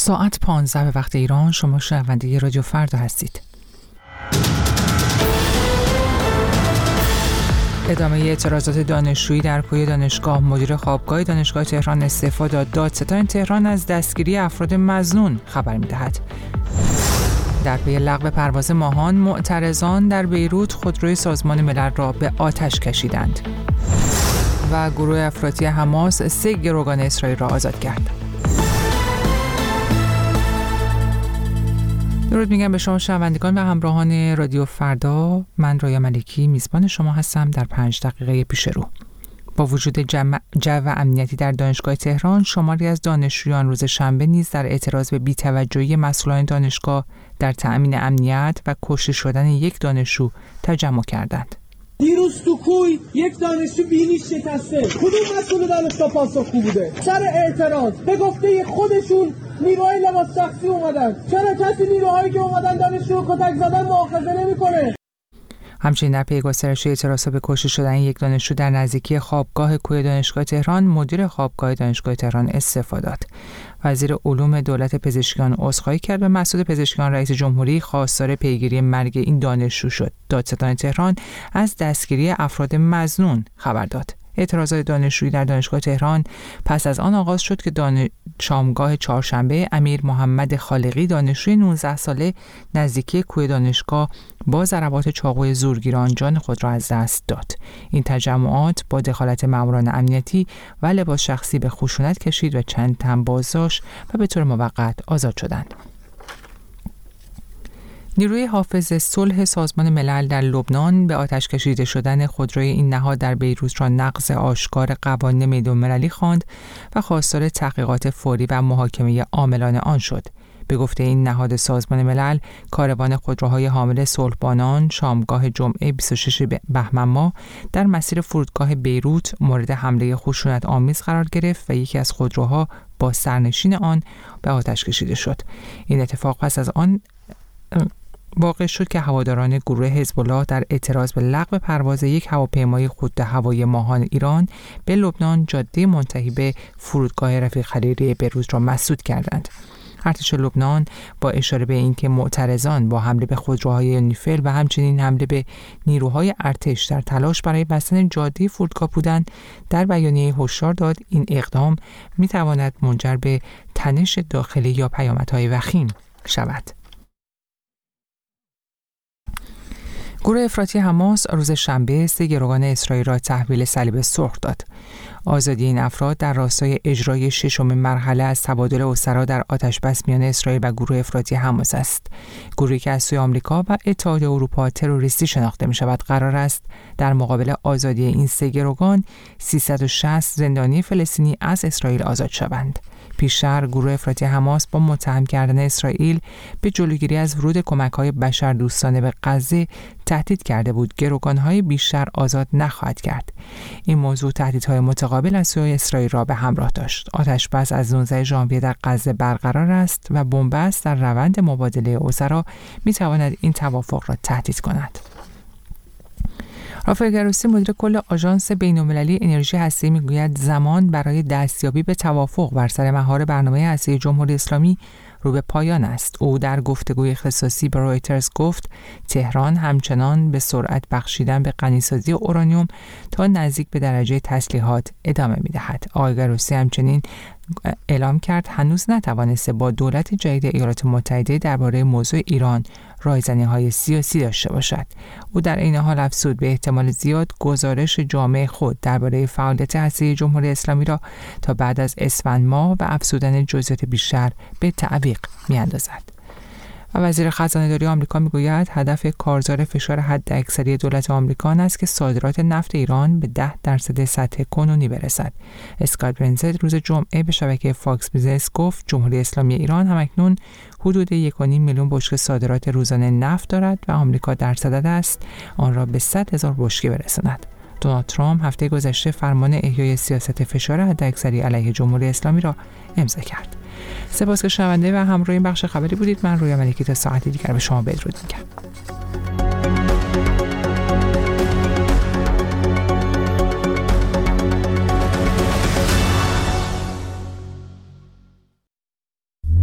ساعت 15 به وقت ایران. شما شنونده رادیو فردا هستید. ادامه اعتراضات دانشجویی در کوی دانشگاه. مدیر خوابگاه دانشگاه تهران استعفا داد. دادستان تهران از دستگیری افراد مظنون خبر می‌دهد. در پی لغو پرواز ماهان، معترضان در بیروت خودروی سازمان ملل را به آتش کشیدند. و گروه افراطی حماس 3 گروگان اسرائیل را آزاد کرد. درود میگم به شما شنوندگان و همراهان رادیو فردا. من رویا ملکی میزبان شما هستم در 5 دقیقه پیش رو. با وجود جو امنیتی در دانشگاه تهران، شماری از دانشجویان روز شنبه نیز در اعتراض به بی‌توجهی مسئولان دانشگاه در تأمین امنیت و کشته شدن یک دانشجو تجمع کردند. دیروز تو کوی یک دانشجو بینیش شکسته. کدوم مسئول دانشگاه پاسخگو بوده؟ سر اعتراض به گفته خودشون نیروهای لباس شخصی اومدن. چرا کسی نیروهایی که اومدن دانشجو رو کتک زدن مؤاخذه نمی‌کنه؟ همچنین در پی گسترش اعتراضات به کشته شدن یک دانشجو در نزدیکی خوابگاه کوی دانشگاه تهران، مدیر خوابگاه دانشگاه تهران استعفا داد. وزیر علوم دولت پزشکیان عذرخواهی کرد و مسعود پزشکیان رئیس جمهوری خواستار پیگیری مرگ این دانشجو شد. دادستان تهران از دستگیری افراد مظنون خبر داد. اعتراضات دانشجویی در دانشگاه تهران پس از آن آغاز شد که شامگاه چهارشنبه امیر محمد خالقی دانشجوی 19 ساله نزدیکی کوی دانشگاه با ضربات چاقوی زورگیران جان خود را از دست داد. این تجمعات با دخالت ماموران امنیتی و لباس شخصی به خشونت کشید و چند تن بازداشت و به طور موقت آزاد شدند. نیروی حافظ صلح سازمان ملل در لبنان به آتش کشیده شدن خودروی این نهاد در بیروت را نقض آشکار قوانین بین‌المللی خواند و خواستار تحقیقات فوری و محاکمه عاملان آن شد. به گفته این نهاد سازمان ملل، کاروان خودروهای حامل صلحبانان شامگاه جمعه 26 بهمن ماه در مسیر فرودگاه بیروت مورد حمله خشونت آمیز قرار گرفت و یکی از خودروها با سرنشین آن به آتش کشیده شد. این اتفاق پس از آن واقع شد که هواداران گروه حزب الله در اعتراض به لغو پرواز یک هواپیمای خود هوایی ماهان ایران به لبنان جاده منتهی به فرودگاه رفیق خلیلی بیروت را مسدود کردند. ارتش لبنان با اشاره به اینکه معترضان با حمله به خودروهای یونیفیل و همچنین حمله به نیروهای ارتش در تلاش برای بستن جاده فرودگاه بودند، در بیانیه هشدار داد این اقدام می‌تواند منجر به تنش داخلی یا پیامدهای وخیم شود. گروه افراطی حماس روز شنبه 3 گروگان اسرائیل را تحویل صلیب سرخ داد. آزادی این افراد در راستای اجرای 6مین مرحله از تبادل اسرا در آتش‌بس میان اسرائیل و گروه افراطی حماس است. گروهی که از سوی آمریکا و اتحادیه اروپا تروریستی شناخته می‌شود قرار است در مقابل آزادی این 3 گروگان 360 زندانی فلسطینی از اسرائیل آزاد شوند. پیشتر گروه افراطی حماس با متهم کردن اسرائیل به جلوگیری از ورود کمک‌های بشردوستانه به غزه تهدید کرده بود گروگان‌های بیشتر آزاد نخواهد کرد. این موضوع تهدیدهای متقابل از سوی اسرائیل را به همراه داشت. آتش‌بس از 19 ژانویه در غزه برقرار است و بنبست در روند مبادله اسرا می‌تواند این توافق را تهدید کند. رافائل گروسی مدیر کل آژانس بین‌المللی انرژی هسته‌ای میگوید زمان برای دستیابی به توافق بر سر مهار برنامه هسته‌ای جمهوری اسلامی رو به پایان است. او در گفتگوی اختصاصی با رویترز گفت تهران همچنان به سرعت بخشیدن به غنیسازی اورانیوم تا نزدیک به درجه تسلیحات ادامه می‌دهد. آقای گروسی همچنین اعلام کرد هنوز نتوانسته با دولت جدید ایالات متحده درباره موضوع ایران رایزنی‌های سیاسی داشته باشد. او در این حال افزود به احتمال زیاد گزارش جامع خود درباره فعالیت هسته‌ای جمهوری اسلامی را تا بعد از اسفند ماه و افزودن جزئیات بیشتر به تعویق می‌اندازد. و وزیر خزانه‌داری آمریکا میگوید هدف کارزار فشار حداکثری دولت آمریکا است که صادرات نفت ایران به 10% سطح کنونی برسد. اسکات برنزت روز جمعه به شبکه فاکس بیزنس گفت جمهوری اسلامی ایران همکنون حدود 1.5 میلیون بشکه صادرات روزانه نفت دارد و آمریکا در صدد است آن را به 100,000 بشکه برساند. دونالد ترامپ هفته گذشته فرمان احیای سیاست فشار حداکثری علیه جمهوری اسلامی را امضا کرد. سپاس که شنونده و همراه این بخش خبری بودید. من رویا ملکی تا ساعتی دیگر به شما بدرود میگم.